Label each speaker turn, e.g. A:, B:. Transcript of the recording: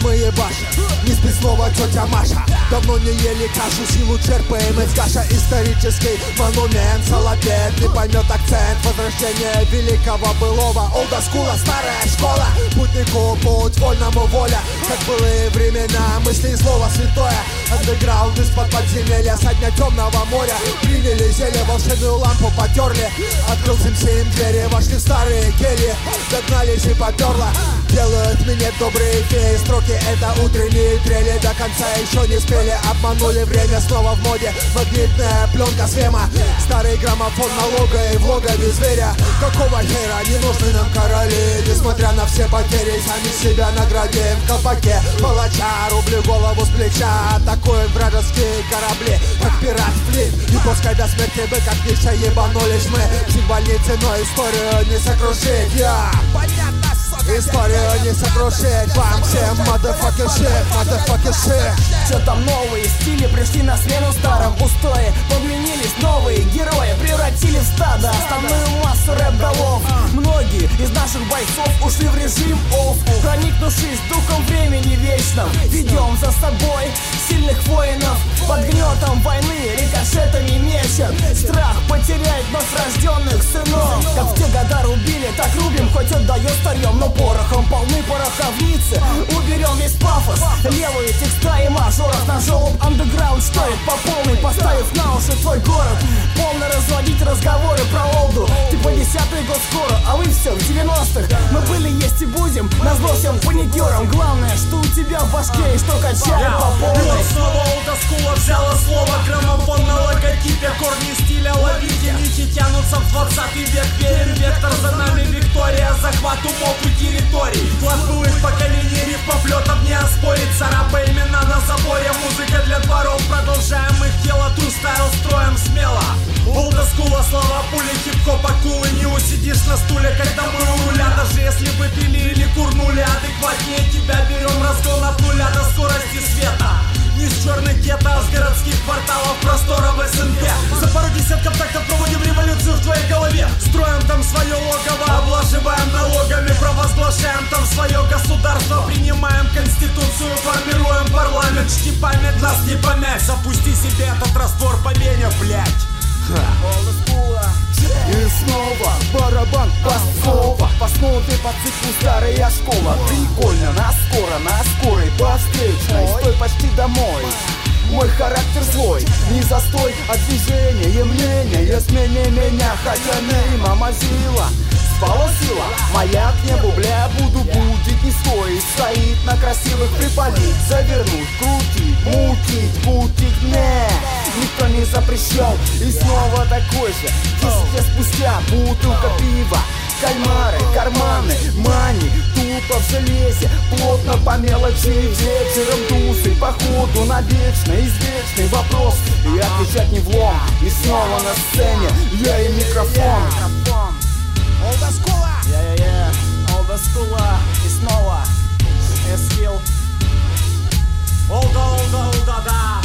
A: мы ебашим. Не спит снова тетя Маша. Давно не ели кашу, силу черпаем из каша. Исторический монумент, салапет не поймет акцент. Возрождение великого былого. Олдоскула, старая школа. Путнику путь, вольному воля. Как былые времена, мысли и слово святое. Андеграунд из-под подземелья, со дня темного моря. Приняли зелье, волшебную лампу потерли. Открыл им двери, вошли в старые кельи. Догнались и поперло. Делают мне добрые феи. Строки это утренние трели. До конца еще не спели. Обманули время, снова в моде. Магнитная пленка свема. Старый граммофон налога и в логове зверя. Какого хера не нужны нам короли? Несмотря на все потери, сами себя наградим. В колпаке палача, рубли голову с плеча. Атакуем вражеские корабли, как пират флит. И пускай до смерти бы как Ниша ебанулись мы. Психбольницы, но историю не сокрушить. Понятно, сука. Историю не сокрушить. Вам всем motherfucking shit.
B: Что там новые стили пришли на смену старым. Устои подменились, новые герои превратили в стадо основную массу рэп-голов. Многие из наших бойцов ушли в режим офф. Проникнувшись духом времени вечным, ведем за собой сильных воинов. Под гнетом войны рикошетами мечет. Страх потерять вновь рожденных сынов. Как в те года рубили, так рубим, хоть отдает старьем. Но порохом полны пороховницы. Уберем весь пафос, левые текста и мажоров. На желоб андеграунд стоит по полной, поставив на уши твой город. Полно разводить разговоры про олду. Ты по 10-й год скоро, а вы все в 90-х. Мы были, есть и будем, назло всем паникерам. Главное, что у тебя в башке и что качает по полной.
C: Снова олдоскула взяла слово. Граммофон на логотипе, корни стиля ловите. Нити тянутся в 20 век. Верен вектор, за нами Виктория. Захват умов и территорий. Класс былых поколений, рифмоплетов не оспорить. Царапа имена на заборе, музыка для дворов. Продолжаем их дело, true style строим смело. Олдоскула, слова пули, хип-хоп акулы. Не усидишь на стуле, когда мы у руля. Даже если вы пили или курнули, адекватнее тебя берем разгон от нуля до скорости света. Не с черных гетто, а с городских кварталов просторов СНГ. За пару десятков тактов проводим революцию в твоей голове. Строим там свое логово, облаживаем налогами. Провозглашаем там свое государство. Принимаем конституцию, формируем парламент. Чти память, нас не помять. Запусти себе этот раствор по вене, блять.
B: И снова барабан басова. По основе по циклу старая школа. Прикольно, на скорой, по встречной. Стой почти домой. Мой характер злой, не застой, а движение, мнение смени меня, хотя мимо мазила. Спала сила, моя к небу, бля, буду будить, не стоит на красивых припалить, завернуть, крутить, мутить, путить, не. Никто не запрещал, и снова такой же. 10 лет спустя бутылка пива. Кальмары, карманы, мани, тупо в железе. Плотно по мелочи, вечером тусы. Походу на вечный, извечный вопрос. И отвечать не влом. И снова на сцене я и микрофон.
A: Олдоскула!
B: Олдоскула. И снова Эскил.
C: Олда, да.